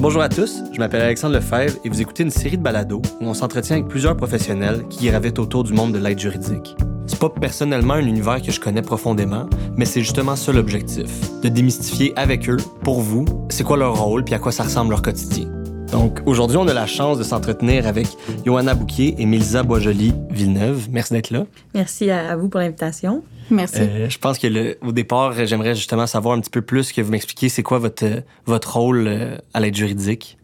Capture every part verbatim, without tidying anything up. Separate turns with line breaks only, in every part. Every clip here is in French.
Bonjour à tous, je m'appelle Alexandre Lefebvre et vous écoutez une série de balados où on s'entretient avec plusieurs professionnels qui gravitent autour du monde de l'aide juridique. C'est pas personnellement un univers que je connais profondément, mais c'est justement ça l'objectif, de démystifier avec eux, pour vous, c'est quoi leur rôle puis à quoi ça ressemble leur quotidien. Donc aujourd'hui, on a la chance de s'entretenir avec Johanna Bouquier et Mélisa Boisjoli-Villeneuve. Merci d'être là.
Merci à vous pour l'invitation.
Merci.
Euh, je pense que le, au départ, j'aimerais justement savoir un petit peu plus que vous m'expliquiez c'est quoi votre, votre rôle euh, à l'aide juridique.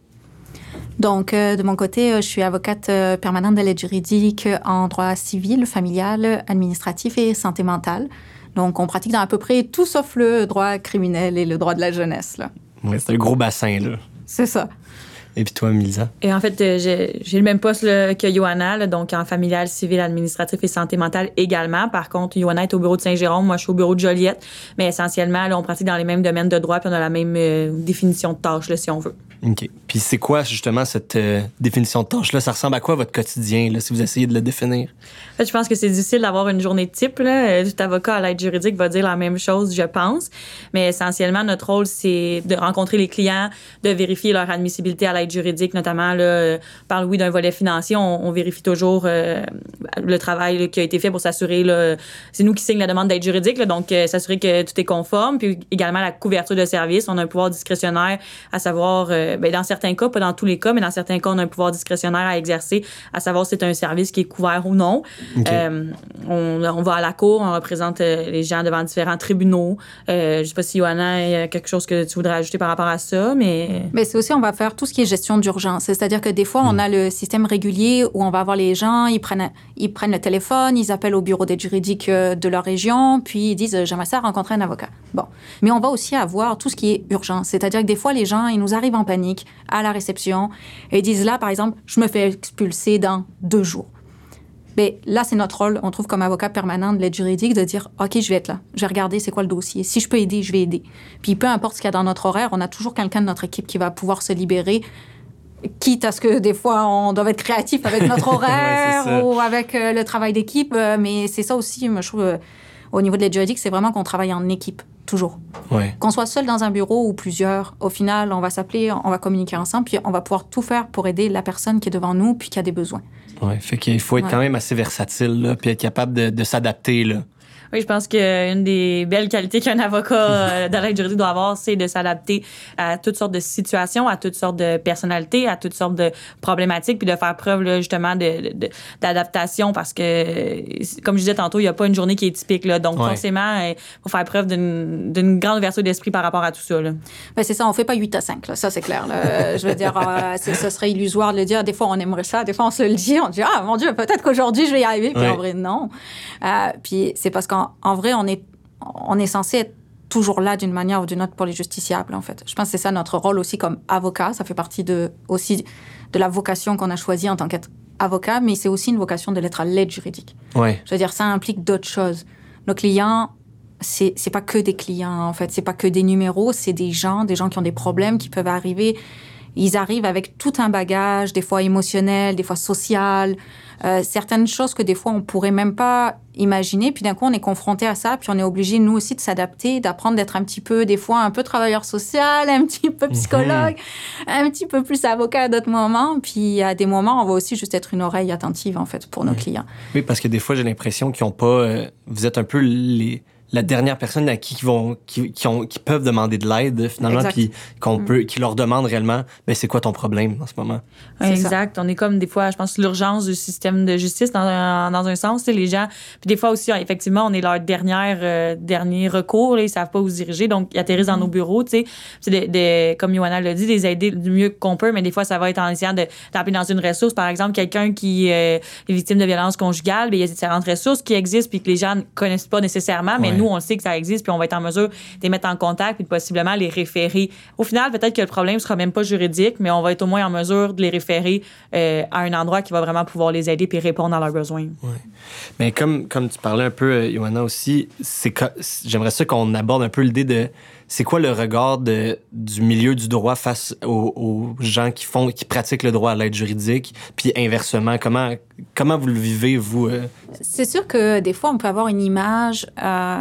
Donc, euh, de mon côté, euh, je suis avocate euh, permanente de l'aide juridique en droit civil, familial, administratif et santé mentale. Donc, on pratique dans à peu près tout sauf le droit criminel et le droit de la jeunesse, là.
Oui, c'est un gros bassin, là.
C'est ça.
Et puis toi, Mélisa?
Et en fait, euh, j'ai, j'ai le même poste là, que Johanna, là, donc en familial, civil, administratif et santé mentale également. Par contre, Johanna est au bureau de Saint-Jérôme, moi je suis au bureau de Joliette. Mais essentiellement, là, on pratique dans les mêmes domaines de droit puis on a la même euh, définition de tâche, là, si on veut. OK.
Puis c'est quoi justement cette euh, définition de tâche-là? Ça ressemble à quoi votre quotidien, là, si vous essayez de le définir?
En fait, je pense que c'est difficile d'avoir une journée type, là. Tout avocat à l'aide juridique va dire la même chose, je pense. Mais essentiellement, notre rôle, c'est de rencontrer les clients, de vérifier leur admissibilité à l'aide juridique, notamment là, par le oui d'un volet financier. On, on vérifie toujours euh, le travail là, qui a été fait pour s'assurer, là, c'est nous qui signons la demande d'aide juridique, là, donc euh, s'assurer que tout est conforme. Puis également la couverture de service. On a un pouvoir discrétionnaire à savoir, euh, ben, dans certains cas, pas dans tous les cas, mais dans certains cas, on a un pouvoir discrétionnaire à exercer, à savoir si c'est un service qui est couvert ou non. Okay. Euh, on, on va à la cour, on représente euh, les gens devant différents tribunaux. Euh, je sais pas si, Johanna, il y a quelque chose que tu voudrais ajouter par rapport à ça, mais...
Mais c'est aussi, on va faire tout ce qui est gestion d'urgence. C'est-à-dire que des fois, mmh. on a le système régulier où on va voir les gens, ils prennent, ils prennent le téléphone, ils appellent au bureau d'aide juridique de leur région, puis ils disent « j'aimerais ça rencontrer un avocat ». Bon. Mais on va aussi avoir tout ce qui est urgence. C'est-à-dire que des fois, les gens, ils nous arrivent en panique à la réception et ils disent là, par exemple, « je me fais expulser dans deux jours ». Mais là, c'est notre rôle, on trouve comme avocat permanent de l'aide juridique, de dire « OK, je vais être là, je vais regarder c'est quoi le dossier. Si je peux aider, je vais aider. » Puis peu importe ce qu'il y a dans notre horaire, on a toujours quelqu'un de notre équipe qui va pouvoir se libérer, quitte à ce que des fois, on doit être créatif avec notre horaire ouais, ou avec euh, le travail d'équipe. Euh, mais c'est ça aussi, moi, je trouve, euh, au niveau de l'aide juridique, c'est vraiment qu'on travaille en équipe, toujours.
Ouais.
Qu'on soit seul dans un bureau ou plusieurs, au final, on va s'appeler, on va communiquer ensemble, puis on va pouvoir tout faire pour aider la personne qui est devant nous puis qui a des besoins.
Oui, fait qu'il faut être ouais. quand même assez versatile, là, puis être capable de, de s'adapter, là.
Oui, je pense qu'une des belles qualités qu'un avocat de l'aide juridique doit avoir, c'est de s'adapter à toutes sortes de situations, à toutes sortes de personnalités, à toutes sortes de problématiques, puis de faire preuve là, justement de, de, d'adaptation parce que, comme je disais tantôt, il n'y a pas une journée qui est typique. Là, donc, ouais. forcément, il faut faire preuve d'une, d'une grande ouverture d'esprit par rapport à tout ça. Là.
Ben, c'est ça, on ne fait pas huit à cinq, là, ça c'est clair. Là. Je veux dire, euh, c'est, ce serait illusoire de le dire. Des fois, on aimerait ça, des fois, on se le dit, on dit « Ah, mon Dieu, peut-être qu'aujourd'hui, je vais y arriver. » Puis ouais. en vrai, non. Euh, puis c'est parce qu'en En vrai, on est, on est censé être toujours là d'une manière ou d'une autre pour les justiciables, en fait. Je pense que c'est ça notre rôle aussi comme avocat. Ça fait partie de, aussi de la vocation qu'on a choisie en tant qu'avocat, mais c'est aussi une vocation de l'être à l'aide juridique.
Ouais.
Je veux dire, ça implique d'autres choses. Nos clients, c'est, c'est pas que des clients, en fait. C'est pas que des numéros, c'est des gens, des gens qui ont des problèmes, qui peuvent arriver... Ils arrivent avec tout un bagage, des fois émotionnel, des fois social, euh, certaines choses que des fois on pourrait même pas imaginer. Puis d'un coup, on est confronté à ça, puis on est obligé, nous aussi, de s'adapter, d'apprendre d'être un petit peu, des fois, un peu travailleur social, un petit peu psychologue, mmh. un petit peu plus avocat à d'autres moments. Puis à des moments, on va aussi juste être une oreille attentive, en fait, pour nos
mmh.
clients.
Oui, parce que des fois, j'ai l'impression qu'ils ont pas... Euh, vous êtes un peu les... la dernière personne à qui, qui, vont, qui, qui, ont, qui peuvent demander de l'aide, finalement, puis qu'on mm. peut, qui leur demande réellement, ben c'est quoi ton problème en ce moment?
Oui, exact. Ça. On est comme, des fois, je pense, l'urgence du système de justice dans un, dans un sens. Les gens, puis des fois aussi, effectivement, on est leur dernière, euh, dernier recours. Là, ils savent pas où se diriger, donc ils atterrissent mm. dans nos bureaux. Tu sais, de, de, comme Johanna l'a dit, les aider du mieux qu'on peut, mais des fois, ça va être en essayant de taper dans une ressource. Par exemple, quelqu'un qui euh, est victime de violence conjugale, ben, il y a différentes ressources qui existent puis que les gens ne connaissent pas nécessairement, mais ouais. nous, on le sait que ça existe, puis on va être en mesure de les mettre en contact puis de possiblement les référer. Au final, peut-être que le problème ne sera même pas juridique, mais on va être au moins en mesure de les référer euh, à un endroit qui va vraiment pouvoir les aider puis répondre à leurs besoins.
Oui. Mais comme, comme tu parlais un peu, Johanna, aussi, c'est que, j'aimerais ça qu'on aborde un peu l'idée de c'est quoi le regard de, du milieu du droit face aux, aux gens qui font, qui pratiquent le droit à l'aide juridique, puis inversement, comment, comment vous le vivez, vous? Euh?
C'est sûr que des fois, on peut avoir une image euh,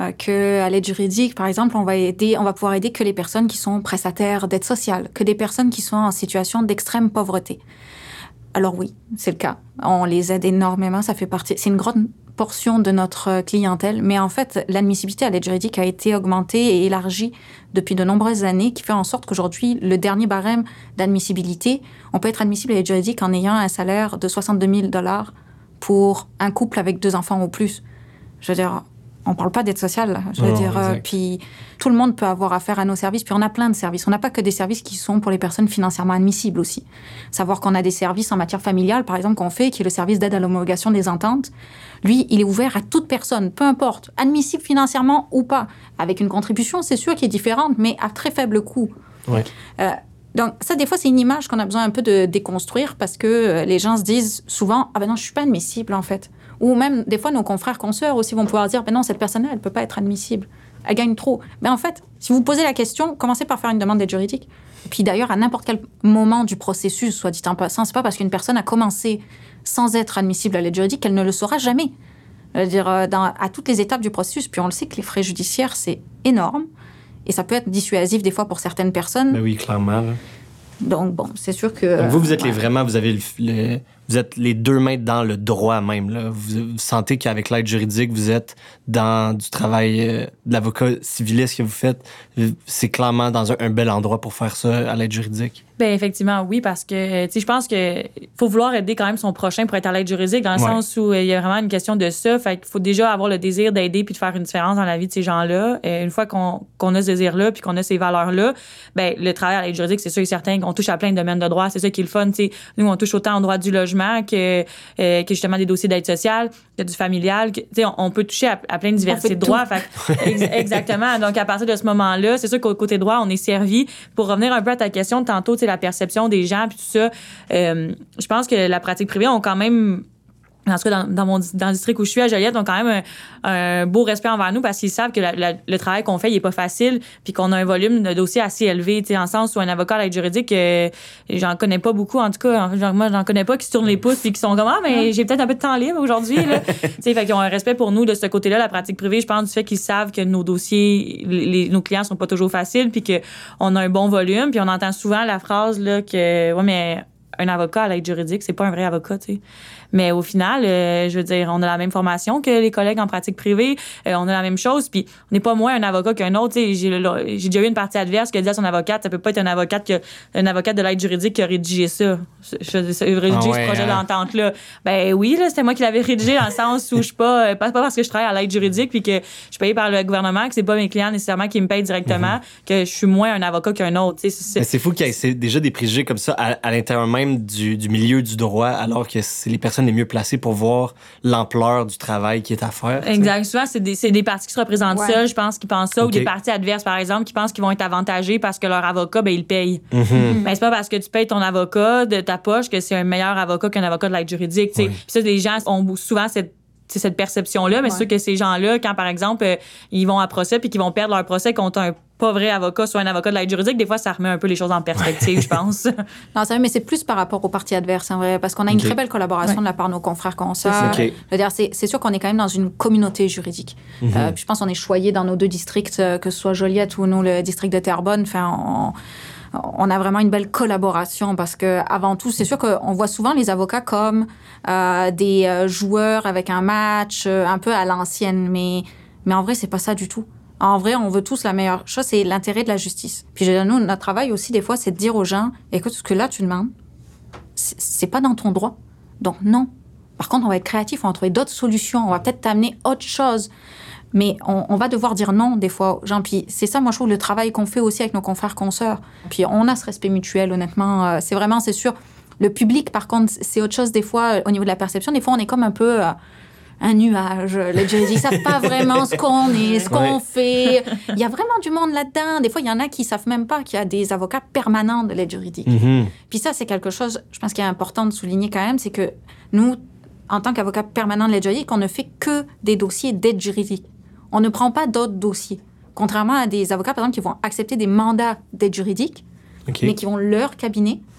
euh, qu'à l'aide juridique, par exemple, on va, aider, on va pouvoir aider que les personnes qui sont prestataires d'aide sociale, que des personnes qui sont en situation d'extrême pauvreté. Alors oui, c'est le cas. On les aide énormément, ça fait partie... C'est une grande portion de notre clientèle, mais en fait, l'admissibilité à l'aide juridique a été augmentée et élargie depuis de nombreuses années, qui fait en sorte qu'aujourd'hui, le dernier barème d'admissibilité, on peut être admissible à l'aide juridique en ayant un salaire de soixante-deux mille dollars pour un couple avec deux enfants ou plus. Je veux dire, on parle pas d'aide sociale, là. Je veux
non,
dire, euh,
exact.
puis tout le monde peut avoir affaire à nos services, puis on a plein de services. On n'a pas que des services qui sont pour les personnes financièrement admissibles aussi. Savoir qu'on a des services en matière familiale, par exemple, qu'on fait, qui est le service d'aide à l'homologation des ententes. Lui, il est ouvert à toute personne, peu importe, admissible financièrement ou pas, avec une contribution, c'est sûr, qui est différente, mais à très faible coût.
Ouais.
Euh, donc, ça, des fois, c'est une image qu'on a besoin un peu de déconstruire parce que euh, les gens se disent souvent « Ah ben non, je suis pas admissible, en fait. » Ou même, des fois, nos confrères, consoeurs aussi vont pouvoir dire « Ben non, cette personne-là, elle peut pas être admissible. Elle gagne trop. » Ben en fait, si vous posez la question, commencez par faire une demande d'aide juridique. Et puis d'ailleurs, à n'importe quel moment du processus, soit dit en passant, c'est pas parce qu'une personne a commencé sans être admissible à l'aide juridique qu'elle ne le saura jamais. Je veux dire, euh, dans, à toutes les étapes du processus, puis on le sait que les frais judiciaires, c'est énorme. Et ça peut être dissuasif des fois pour certaines personnes.
Ben oui, clairement. Là.
Donc, bon, c'est sûr que...
Donc vous, vous êtes
euh,
les
ouais.
vraiment, vous avez le, le- vous êtes les deux mains dans le droit même. Là. Vous, vous sentez qu'avec l'aide juridique, vous êtes dans du travail euh, de l'avocat civiliste que vous faites. C'est clairement dans un, un bel endroit pour faire ça à l'aide juridique.
Ben effectivement, oui, parce que, tu sais, je pense que faut vouloir aider quand même son prochain pour être à l'aide juridique, dans le
Ouais.
sens où il y a vraiment une question de ça. Fait qu'il faut déjà avoir le désir d'aider puis de faire une différence dans la vie de ces gens-là. Et une fois qu'on, qu'on a ce désir-là puis qu'on a ces valeurs-là, ben le travail à l'aide juridique, c'est sûr et certain qu'on touche à plein de domaines de droit. C'est ça qui est le fun, tu sais. Nous, on touche autant au droit du logement que, euh, que justement des dossiers d'aide sociale, que du familial. Tu sais, on, on peut toucher à, à plein de diversité de droits. Fait que, ex- exactement. Donc, à partir de ce moment-là, c'est sûr qu'au côté droit, on est servi. Pour revenir un peu à ta question de tantôt, tu sais, la perception des gens puis tout ça, euh, je pense que la pratique privée ont quand même, en tout cas dans, dans, mon, dans le district où je suis à Joliette, ont quand même un, un beau respect envers nous parce qu'ils savent que la, la, le travail qu'on fait il est pas facile puis qu'on a un volume de dossiers assez élevé, tu sais, en sens où un avocat à l'aide juridique, euh, j'en connais pas beaucoup, en tout cas, genre, moi j'en connais pas qui se tournent les pouces puis qui sont comme « Ah, mais j'ai peut-être un peu de temps libre aujourd'hui. » Tu sais, fait qu'ils ont un respect pour nous de ce côté-là, la pratique privée, je pense du fait qu'ils savent que nos dossiers, les, nos clients sont pas toujours faciles puis qu'on a un bon volume puis on entend souvent la phrase là que « Ouais, mais un avocat à l'aide juridique, c'est pas un vrai avocat, tu sais. » Mais au final, euh, je veux dire, on a la même formation que les collègues en pratique privée. Euh, on a la même chose. Puis, on n'est pas moins un avocat qu'un autre. Tu sais, j'ai, j'ai déjà eu une partie adverse qui a dit à son avocate, ça peut pas être un avocat que, un avocat de l'aide juridique qui a rédigé ça. Je, je, je, rédigé
Ah ouais,
ce projet
hein?
d'entente-là. Ben oui, là, c'était moi qui l'avais rédigé dans le sens où je suis pas, pas, pas parce que je travaille à l'aide juridique puis que je suis payée par le gouvernement, que c'est pas mes clients nécessairement qui me payent directement, mm-hmm. que je suis moins un avocat qu'un autre. Tu sais, c'est,
c'est... c'est fou qu'il y ait déjà des préjugés comme ça à, à l'intérieur même du, du milieu du droit, alors que c'est les personnes les mieux placées pour voir l'ampleur du travail qui est à faire.
Exact. Souvent, c'est des, c'est des parties qui se représentent
ouais.
seules, je pense, qui pensent ça, okay. Ou des parties adverses, par exemple, qui pensent qu'ils vont être avantagés parce que leur avocat, ben, il paye. Mm-hmm. Mm-hmm. Ben, c'est pas parce que tu payes ton avocat de ta poche que c'est un meilleur avocat qu'un avocat de l'aide juridique. Oui. Puis ça, les gens ont souvent cette c'est cette perception-là, mais ouais. C'est sûr que ces gens-là, quand, par exemple, euh, ils vont à procès puis qu'ils vont perdre leur procès contre un pas vrai avocat, soit un avocat de l'aide juridique, des fois, ça remet un peu les choses en perspective, je pense.
Non, c'est vrai, mais c'est plus par rapport aux parties adverses, en vrai, parce qu'on a une okay. très belle collaboration ouais. de la part de nos confrères consoeurs. Okay. C'est, c'est sûr qu'on est quand même dans une communauté juridique. Mm-hmm. Euh, puis je pense qu'on est choyés dans nos deux districts, euh, que ce soit Joliette ou nous, le district de Terrebonne. Enfin, on... On a vraiment une belle collaboration parce que avant tout, c'est sûr qu'on voit souvent les avocats comme euh, des euh, joueurs avec un match euh, un peu à l'ancienne, mais, mais en vrai, c'est pas ça du tout. En vrai, on veut tous la meilleure chose, c'est l'intérêt de la justice. Puis nous, notre travail aussi, des fois, c'est de dire aux gens, écoute, ce que là, tu demandes, c'est, c'est pas dans ton droit. Donc non. Par contre, on va être créatif, on va trouver d'autres solutions, on va peut-être t'amener autre chose. Mais on, on va devoir dire non des fois aux gens. Puis c'est ça, moi, je trouve, le travail qu'on fait aussi avec nos confrères consoeurs. Puis on a ce respect mutuel, honnêtement. Euh, c'est vraiment, c'est sûr. Le public, par contre, c'est autre chose des fois au niveau de la perception. Des fois, on est comme un peu euh, un nuage. Les juridiques ne savent pas vraiment ce qu'on est, ce qu'on ouais. fait. Il y a vraiment du monde là-dedans. Des fois, il y en a qui ne savent même pas qu'il y a des avocats permanents de l'aide juridique. Mm-hmm. Puis ça, c'est quelque chose, je pense, qui est important de souligner quand même, c'est que nous, en tant qu'avocats permanents de l'aide juridique, on ne fait que des dossiers d'aide juridique. On ne prend pas d'autres dossiers. Contrairement à des avocats, par exemple, qui vont accepter des mandats d'aide juridique, okay. mais qui vont leur cabinet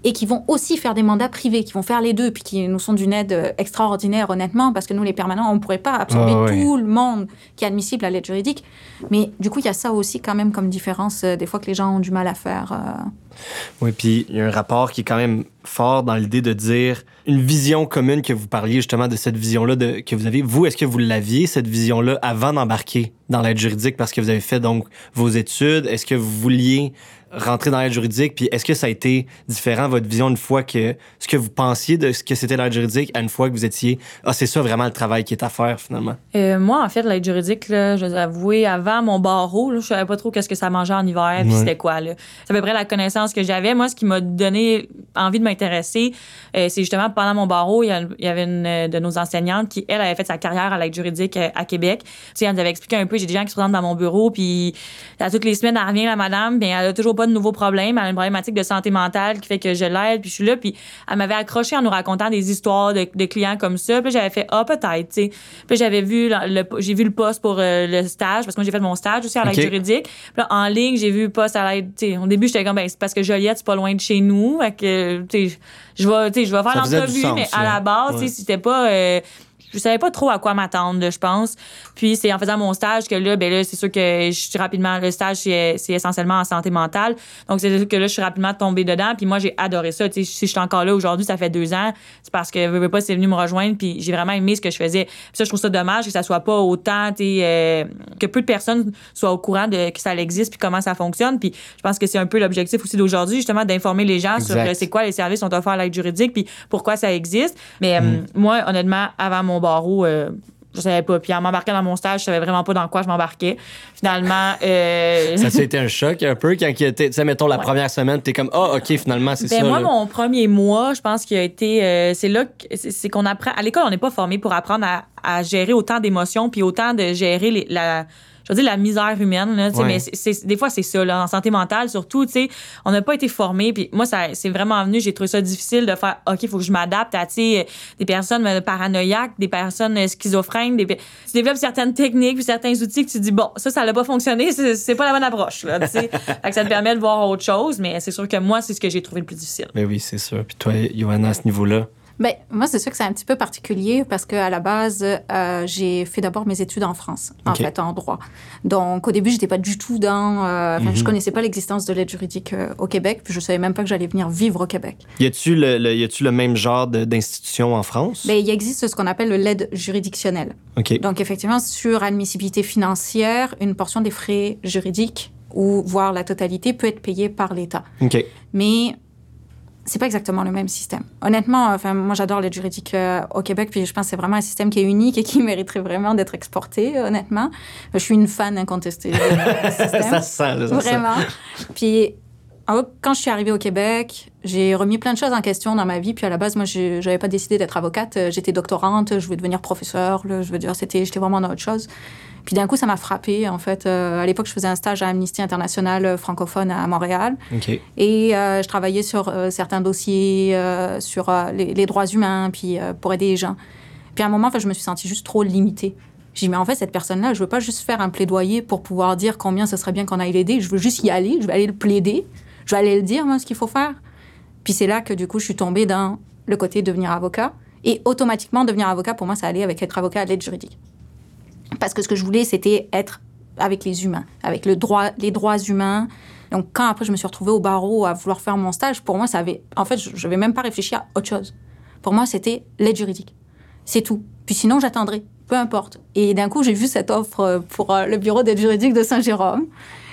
et qui vont aussi faire des mandats privés, qui vont faire les deux, puis qui nous sont d'une aide extraordinaire, honnêtement, parce que nous, les permanents, on ne pourrait pas absorber
oh, oui.
tout le monde qui est admissible à l'aide juridique. Mais du coup, il y a ça aussi quand même comme différence, euh, des fois que les gens ont du mal à faire. Euh...
Oui, puis il y a un rapport qui est quand même fort dans l'idée de dire une vision commune, que vous parliez justement de cette vision-là de, que vous avez. Vous, est-ce que vous l'aviez, cette vision-là, avant d'embarquer dans l'aide juridique parce que vous avez fait donc vos études? Est-ce que vous vouliez rentrer dans l'aide juridique? Puis est-ce que ça a été différent, votre vision, une fois que ce que vous pensiez de ce que c'était l'aide juridique, à une fois que vous étiez, ah, c'est ça vraiment le travail qui est à faire, finalement?
Euh, moi, en fait, l'aide juridique, là, je vais avouer, avant mon barreau, là, je savais pas trop qu'est-ce que ça mangeait en hiver, puis ouais. c'était quoi, là. C'est à peu près la connaissance que j'avais. Moi, ce qui m'a donné envie de m'intéresser, euh, c'est justement pendant mon barreau, il y, y avait une de nos enseignantes qui, elle, avait fait sa carrière à l'aide juridique à Québec. Tu sais, elle nous avait expliqué un peu, j'ai des gens qui se présentent dans mon bureau, puis à toutes les semaines, elle revient, la madame, puis elle a toujours pas de nouveaux problèmes. Elle a une problématique de santé mentale qui fait que je l'aide, puis je suis là, puis elle m'avait accroché en nous racontant des histoires de, de clients comme ça. Puis j'avais fait, ah, peut-être, tu sais. Puis j'avais vu, le, le, j'ai vu le poste pour euh, le stage, parce que moi, j'ai fait mon stage aussi à l'aide okay. juridique. Puis là, en ligne, j'ai vu le poste à l'aide, tu sais. Au début, j'étais comme, ben, c'est parce que Joliette, c'est pas loin de chez nous. Fait que, tu sais, je vais, tu sais, je vais faire l'entrevue, mais à la base, ouais. tu sais, c'était pas. Euh, je savais pas trop à quoi m'attendre, je pense. Puis c'est en faisant mon stage que là, ben là, c'est sûr que je suis rapidement, le stage, c'est, c'est essentiellement en santé mentale. Donc c'est sûr que là, je suis rapidement tombée dedans. Puis moi, j'ai adoré ça. Tu sais, si je suis encore là aujourd'hui, ça fait deux ans, c'est parce que veux, veux pas, c'est venu me rejoindre. Puis j'ai vraiment aimé ce que je faisais. Puis ça, je trouve ça dommage que ça soit pas autant, tu sais, euh, que peu de personnes soient au courant de que ça existe puis comment ça fonctionne. Puis je pense que c'est un peu l'objectif aussi d'aujourd'hui, justement, d'informer les gens exact. Sur euh, c'est quoi les services sont offerts à l'aide juridique puis pourquoi ça existe. Mais mm. euh, moi, honnêtement, avant mon barreau, euh, je savais pas. Puis en m'embarquant dans mon stage, je savais vraiment pas dans quoi je m'embarquais. Finalement... Euh...
ça a été un choc un peu quand tu sais, mettons, la ouais. première semaine, t'es comme, ah, oh, OK, finalement, c'est
ben
ça.
Moi,
là.
Mon premier mois, je pense qu'il a été... Euh, c'est là que, c'est, c'est qu'on apprend... À l'école, on n'est pas formé pour apprendre à, à gérer autant d'émotions puis autant de gérer les, la... Je veux dire, la misère humaine, là, ouais. mais c'est, c'est, des fois, c'est ça, là, en santé mentale, surtout, tu sais, on n'a pas été formés, puis moi, ça, c'est vraiment venu, j'ai trouvé ça difficile de faire, OK, il faut que je m'adapte à, tu sais, des personnes paranoïaques, des personnes schizophrènes, des, tu développes certaines techniques, puis certains outils que tu dis, bon, ça, ça n'a pas fonctionné, c'est, c'est pas la bonne approche, là, tu sais. Fait que ça te permet de voir autre chose, mais c'est sûr que moi, c'est ce que j'ai trouvé le plus difficile.
Mais oui, c'est sûr. Puis toi, Johanna, à ce niveau-là?
Bien, moi, c'est sûr que c'est un petit peu particulier parce qu'à la base, euh, j'ai fait d'abord mes études en France, en okay. fait, en droit. Donc, au début, j'étais pas du tout dans... Euh, mm-hmm. Je connaissais pas l'existence de l'aide juridique euh, au Québec, puis je savais même pas que j'allais venir vivre au Québec.
Y a-tu le, le, y a-tu le même genre de, d'institution en France?
Bien, il existe ce qu'on appelle l'aide juridictionnelle.
Okay.
Donc, effectivement, sur admissibilité financière, une portion des frais juridiques ou voire la totalité peut être payée par l'État.
Okay.
Mais... c'est pas exactement le même système. Honnêtement, enfin, moi, j'adore l'aide juridique euh, au Québec, puis je pense que c'est vraiment un système qui est unique et qui mériterait vraiment d'être exporté, honnêtement. Je suis une fan incontestée du système.
Ça se sent, là, ça
vraiment.
sent.
Puis, quand je suis arrivée au Québec, j'ai remis plein de choses en question dans ma vie. Puis, à la base, moi, je n'avais pas décidé d'être avocate. J'étais doctorante, je voulais devenir professeure. Là, je veux dire, c'était, j'étais vraiment dans autre chose. Puis d'un coup, ça m'a frappée, en fait. Euh, à l'époque, je faisais un stage à Amnesty International francophone à Montréal.
Okay.
Et euh, je travaillais sur euh, certains dossiers, euh, sur euh, les, les droits humains, puis euh, pour aider les gens. Puis à un moment, en fait, je me suis sentie juste trop limitée. J'ai dit, mais en fait, cette personne-là, je veux pas juste faire un plaidoyer pour pouvoir dire combien ce serait bien qu'on aille l'aider. Je veux juste y aller, je vais aller le plaider, je vais aller le dire, moi, ce qu'il faut faire. Puis c'est là que, du coup, je suis tombée dans le côté devenir avocat. Et automatiquement, devenir avocat, pour moi, ça allait avec être avocat à l'aide juridique. Parce que ce que je voulais, c'était être avec les humains, avec le droit, les droits humains. Donc, quand après, je me suis retrouvée au barreau à vouloir faire mon stage, pour moi, ça avait... En fait, je n'avais même pas réfléchi à autre chose. Pour moi, c'était l'aide juridique. C'est tout. Puis sinon, j'attendrai. Peu importe. Et d'un coup, j'ai vu cette offre pour le bureau d'aide juridique de Saint-Jérôme.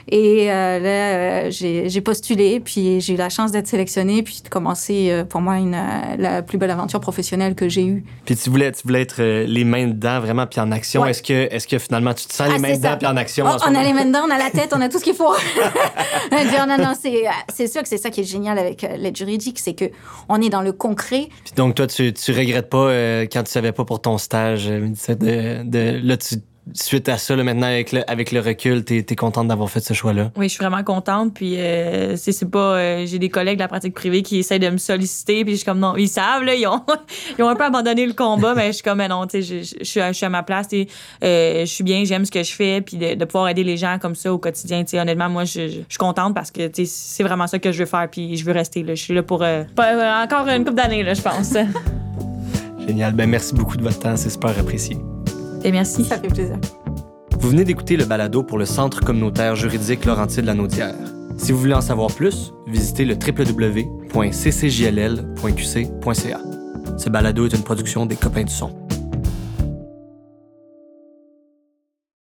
Et euh, là, euh, j'ai, j'ai postulé, puis j'ai eu la chance d'être sélectionnée, puis de commencer, euh, pour moi, une, euh, la plus belle aventure professionnelle que j'ai eue.
Puis tu voulais, tu voulais être euh, les mains dedans, vraiment, puis en action. Ouais. Est-ce que, est-ce que finalement, tu te sens ah, les mains dedans, puis en action?
Oh, on a les mains dedans, on a la tête, on a tout ce qu'il faut. non, non, c'est, c'est sûr que c'est ça qui est génial avec euh, l'aide juridique, c'est qu'on est dans le concret.
Puis donc, toi, tu, tu regrettes pas, euh, quand tu savais pas pour ton stage, euh, de, de, là, tu suite à ça, là, maintenant, avec le, avec le recul, t'es, t'es contente d'avoir fait ce choix-là?
Oui, je suis vraiment contente. Puis, euh, c'est, c'est pas. Euh, j'ai des collègues de la pratique privée qui essayent de me solliciter. Puis, je suis comme, non, ils savent, là, ils ont, ils ont un peu abandonné le combat. Mais je suis comme, mais non, tu sais, je, je, je suis à ma place. Euh, je suis bien, j'aime ce que je fais. Puis, de, de pouvoir aider les gens comme ça au quotidien, tu sais, honnêtement, moi, je, je, je suis contente parce que, tu sais, c'est vraiment ça que je veux faire. Puis, je veux rester, là. Je suis là pour euh, pas, encore une couple d'années, là, je pense.
Génial. Ben, merci beaucoup de votre temps. C'est super apprécié.
Et merci.
Ça fait plaisir.
Vous venez d'écouter le balado pour le Centre communautaire juridique Laurentides-la-Naudière. Si vous voulez en savoir plus, visitez le w w w point c c j l l point q c point c a. Ce balado est une production des Copains du Son.